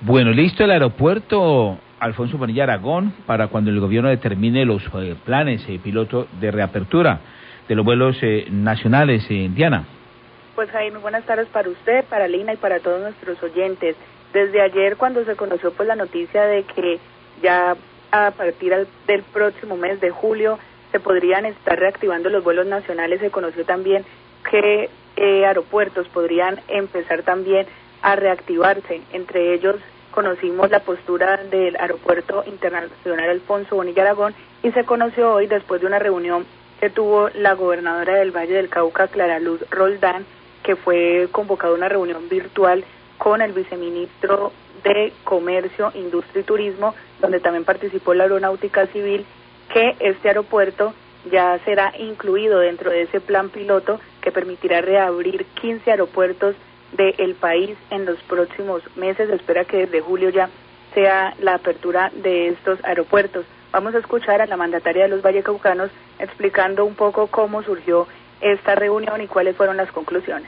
Bueno, listo el aeropuerto Alfonso Bonilla Aragón para cuando el gobierno determine los planes piloto de reapertura de los vuelos nacionales, Diana. Pues Jaime, muy buenas tardes para usted, para Lina y para todos nuestros oyentes. Desde ayer, cuando se conoció pues la noticia de que ya a partir del próximo mes de julio se podrían estar reactivando los vuelos nacionales, se conoció también que aeropuertos podrían empezar también a reactivarse. Entre ellos conocimos la postura del Aeropuerto Internacional Alfonso Bonilla Aragón y se conoció hoy después de una reunión que tuvo la gobernadora del Valle del Cauca, Clara Luz Roldán, que fue convocada una reunión virtual con el viceministro de Comercio, Industria y Turismo, donde también participó la Aeronáutica Civil, que este aeropuerto ya será incluido dentro de ese plan piloto que permitirá reabrir 15 aeropuertos del país en los próximos meses. Se espera que desde julio ya sea la apertura de estos aeropuertos. Vamos a escuchar a la mandataria de los vallecaucanos explicando un poco cómo surgió esta reunión y cuáles fueron las conclusiones.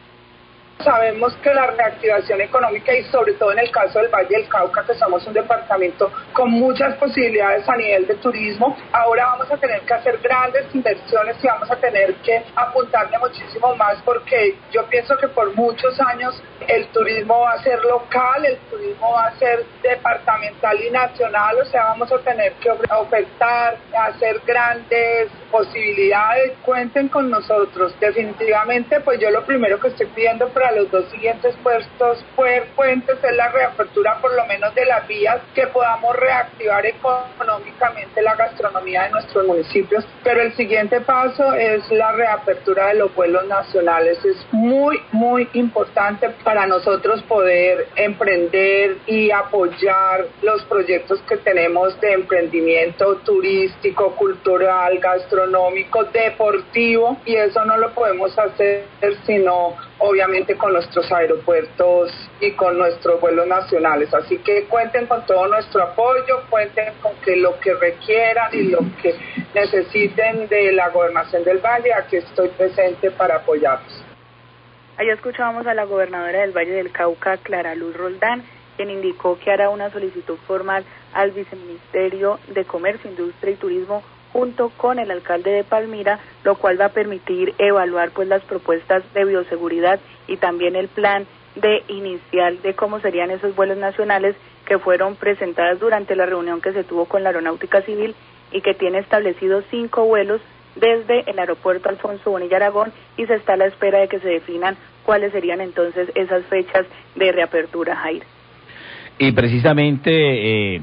Sabemos que la reactivación económica y sobre todo en el caso del Valle del Cauca, que somos un departamento con muchas posibilidades a nivel de turismo, ahora vamos a tener que hacer grandes inversiones y vamos a tener que apuntarle muchísimo más, porque yo pienso que por muchos años el turismo va a ser local, el turismo va a ser departamental y nacional, o sea, vamos a tener que ofertar, hacer grandes posibilidades. Cuenten con nosotros. Definitivamente, pues yo lo primero que estoy pidiendo para los dos siguientes puentes es la reapertura por lo menos de las vías, que podamos reactivar económicamente la gastronomía de nuestros municipios, pero el siguiente paso es la reapertura de los vuelos nacionales. Es muy, muy importante para nosotros poder emprender y apoyar los proyectos que tenemos de emprendimiento turístico, cultural, gastronómico, deportivo, y eso no lo podemos hacer sino obviamente con nuestros aeropuertos y con nuestros vuelos nacionales. Así que cuenten con todo nuestro apoyo, cuenten con que lo que requieran y lo que necesiten de la Gobernación del Valle, aquí estoy presente para apoyarlos. Ahí escuchábamos a la gobernadora del Valle del Cauca, Clara Luz Roldán, quien indicó que hará una solicitud formal al Viceministerio de Comercio, Industria y Turismo junto con el alcalde de Palmira, lo cual va a permitir evaluar pues las propuestas de bioseguridad y también el plan de inicial de cómo serían esos vuelos nacionales que fueron presentadas durante la reunión que se tuvo con la Aeronáutica Civil y que tiene establecidos 5 vuelos desde el aeropuerto Alfonso Bonilla Aragón, y se está a la espera de que se definan cuáles serían entonces esas fechas de reapertura, Jair. Y precisamente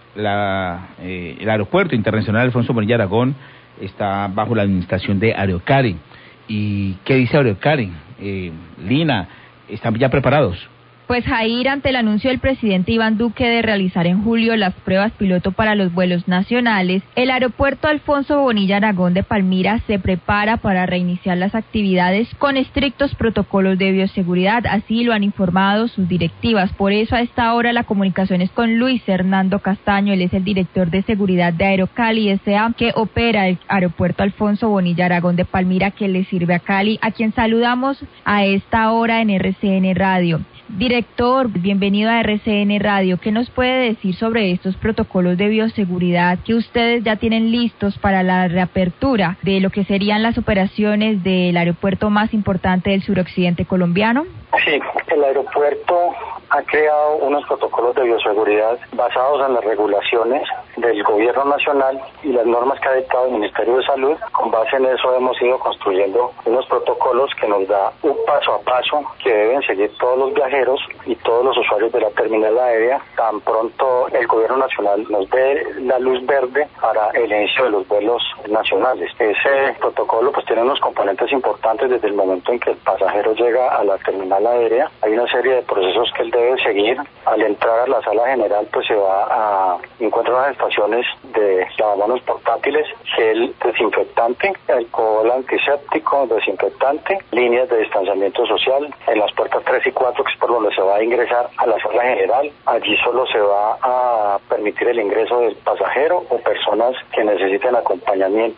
el aeropuerto internacional Alfonso Bonilla Aragón está bajo la administración de Aerocari. ¿Y qué dice Aerocari? Lina, ¿están ya preparados? Pues Jair, ante el anuncio del presidente Iván Duque de realizar en julio las pruebas piloto para los vuelos nacionales, el aeropuerto Alfonso Bonilla Aragón de Palmira se prepara para reiniciar las actividades con estrictos protocolos de bioseguridad, así lo han informado sus directivas. Por eso a esta hora la comunicación es con Luis Hernando Castaño, él es el director de seguridad de Aerocali S.A., que opera el aeropuerto Alfonso Bonilla Aragón de Palmira, que le sirve a Cali, a quien saludamos a esta hora en RCN Radio. Director, bienvenido a RCN Radio. ¿Qué nos puede decir sobre estos protocolos de bioseguridad que ustedes ya tienen listos para la reapertura de lo que serían las operaciones del aeropuerto más importante del suroccidente colombiano? Sí, el aeropuerto ha creado unos protocolos de bioseguridad basados en las regulaciones del gobierno nacional y las normas que ha dictado el Ministerio de Salud. Con base en eso hemos ido construyendo unos protocolos que nos da un paso a paso que deben seguir todos los viajeros y todos los usuarios de la terminal aérea tan pronto el gobierno nacional nos dé la luz verde para el inicio de los vuelos nacionales. Ese protocolo pues tiene unos componentes importantes desde el momento en que el pasajero llega a la terminal aérea. Hay una serie de procesos que él debe seguir. Al entrar a la sala general pues se va a encuentra unas estaciones de lavamanos portátiles, gel desinfectante, alcohol antiséptico, desinfectante, líneas de distanciamiento social en las puertas 3 y 4, que es por donde se va a ingresar a la sala general. Allí solo se va a permitir el ingreso del pasajero o personas que necesiten acompañamiento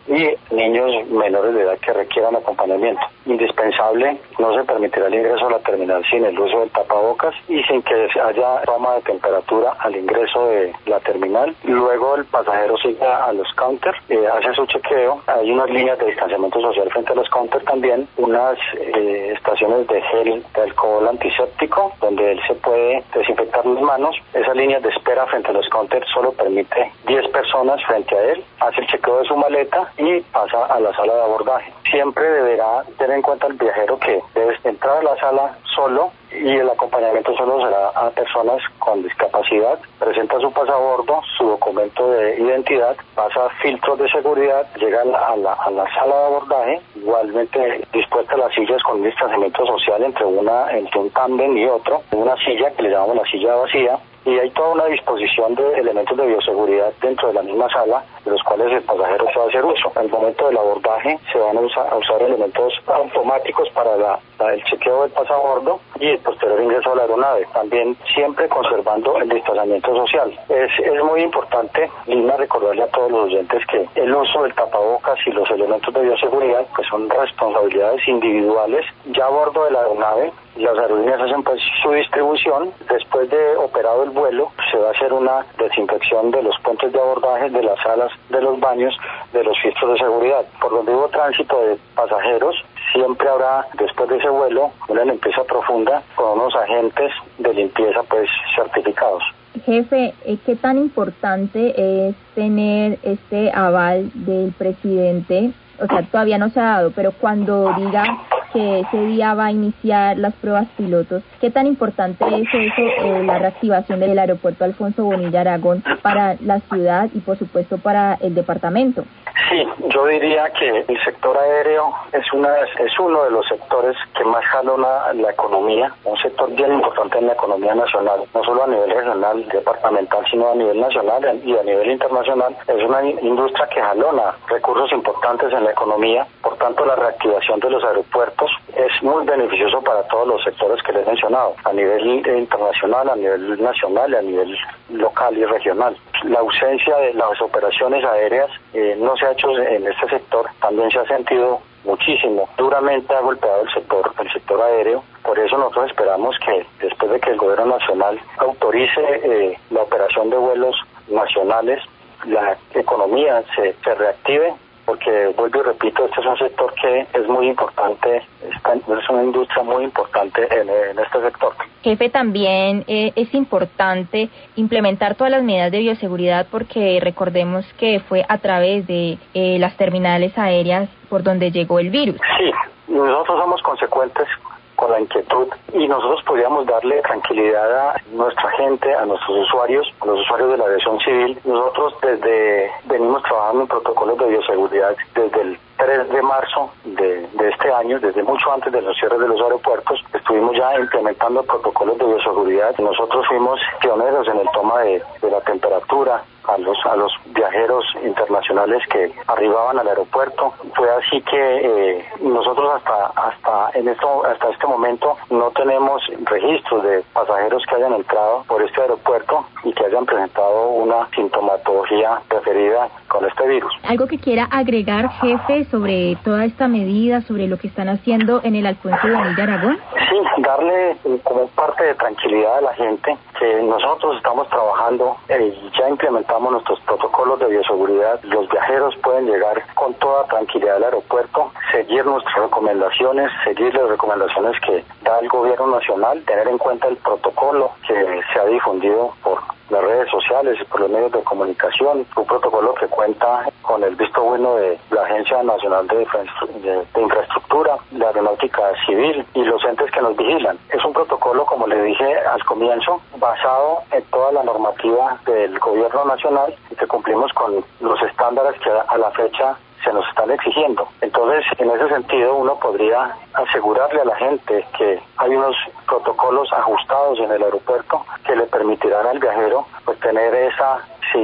y niños menores de edad que requieran acompañamiento. Indispensable, no se permitirá el ingreso a la terminal sin el uso del tapabocas y sin que haya toma de temperatura al ingreso de la terminal. Luego el pasajero siga a los counters, hace su chequeo. Hay unas líneas de distanciamiento social frente a los counters también, unas estaciones de gel de alcohol antiséptico donde él se puede desinfectar las manos. Esas líneas de espera frente a los counters solo permite 10 personas frente a él, hace el chequeo de su maleta y pasa a la sala de abordaje. Siempre deberá tener en cuenta el viajero que debe entrar a la sala solo y el acompañamiento solo será a personas con discapacidad. Presenta su pasabordo, su documento de identidad, pasa filtros de seguridad, llega a la sala de abordaje, igualmente dispuestas las sillas con un distanciamiento social entre un tándem y otro, una silla que le llamamos la silla vacía. Y hay toda una disposición de elementos de bioseguridad dentro de la misma sala, de los cuales el pasajero puede hacer uso. Al momento del abordaje se van a usar elementos automáticos para el chequeo del pasabordo y el posterior ingreso a la aeronave. También siempre conservando el distanciamiento social. Es muy importante, Lina, recordarle a todos los oyentes que el uso del tapabocas y los elementos de bioseguridad pues son responsabilidades individuales. Ya a bordo de la aeronave, las aerolíneas hacen pues su distribución. Después de operado el vuelo, se va a hacer una desinfección de los puentes de abordaje, de las salas, de los baños, de los filtros de seguridad. Por donde hubo tránsito de pasajeros, siempre habrá, después de ese vuelo, una limpieza profunda con unos agentes de limpieza pues certificados. Jefe, ¿qué tan importante es tener este aval del presidente? O sea, todavía no se ha dado, pero cuando diga que ese día va a iniciar las pruebas pilotos, ¿qué tan importante es eso, la reactivación del aeropuerto Alfonso Bonilla Aragón para la ciudad y por supuesto para el departamento? Sí, yo diría que el sector aéreo es uno de los sectores que más jalona la economía, un sector bien importante en la economía nacional, no solo a nivel regional, departamental, sino a nivel nacional y a nivel internacional. Es una industria que jalona recursos importantes en la economía, por tanto la reactivación de los aeropuertos es muy beneficioso para todos los sectores que les he mencionado, a nivel internacional, a nivel nacional y a nivel local y regional. La ausencia de las operaciones aéreas no se ha hecho en este sector, también se ha sentido muchísimo, duramente ha golpeado el sector aéreo. Por eso nosotros esperamos que después de que el gobierno nacional autorice la operación de vuelos nacionales, la economía se reactive, porque vuelvo y repito, este es un sector que es muy importante, es una industria muy importante en este sector. Jefe, también es importante implementar todas las medidas de bioseguridad porque recordemos que fue a través de las terminales aéreas por donde llegó el virus. Sí, nosotros somos consecuentes con la inquietud y nosotros podríamos darle tranquilidad a nuestra gente, a nuestros usuarios, a los usuarios de la aviación civil. Nosotros venimos trabajando en protocolos de bioseguridad desde el 3 de marzo de este año, desde mucho antes de los cierres de los aeropuertos, estuvimos ya implementando protocolos de bioseguridad. Nosotros fuimos pioneros en el toma de la temperatura a los viajeros internacionales que arribaban al aeropuerto. Fue así que nosotros hasta este momento no tenemos registros de pasajeros que hayan entrado por este aeropuerto y que hayan presentado una sintomatología referida con este virus. ¿Algo que quiera agregar, jefe, sobre toda esta medida, sobre lo que están haciendo en el Alfonso Bonilla Aragón? Sí, darle como parte de tranquilidad a la gente que nosotros estamos trabajando, ya implementamos nuestros protocolos de bioseguridad. Los viajeros pueden llegar con toda tranquilidad al aeropuerto, seguir nuestras recomendaciones, seguir las recomendaciones que da el gobierno nacional, tener en cuenta el protocolo que se ha difundido por las redes sociales y por los medios de comunicación, un protocolo que cuenta con el visto bueno de la Agencia Nacional de Infraestructura, la Aeronáutica Civil y los entes que nos vigilan. Es un protocolo, como le dije al comienzo, basado en toda la normativa del gobierno nacional y que cumplimos con los estándares que a la fecha se nos están exigiendo. Entonces, en ese sentido, uno podría asegurarle a la gente que hay unos protocolos ajustados en el aeropuerto que le permitirán al viajero pues tener esa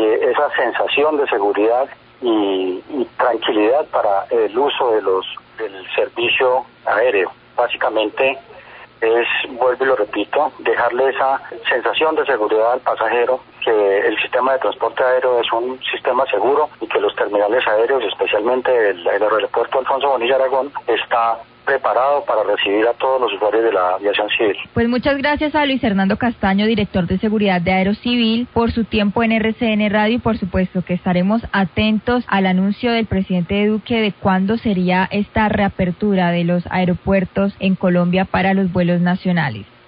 sensación de seguridad y tranquilidad para el uso del servicio aéreo. Básicamente vuelvo y lo repito, dejarle esa sensación de seguridad al pasajero, que el sistema de transporte aéreo es un sistema seguro y que los terminales aéreos, especialmente el aeropuerto Alfonso Bonilla Aragón, está preparado para recibir a todos los usuarios de la aviación civil. Pues muchas gracias a Luis Hernando Castaño, director de seguridad de Aerocivil, por su tiempo en RCN Radio, y por supuesto que estaremos atentos al anuncio del presidente Duque de cuándo sería esta reapertura de los aeropuertos en Colombia para los vuelos nacionales.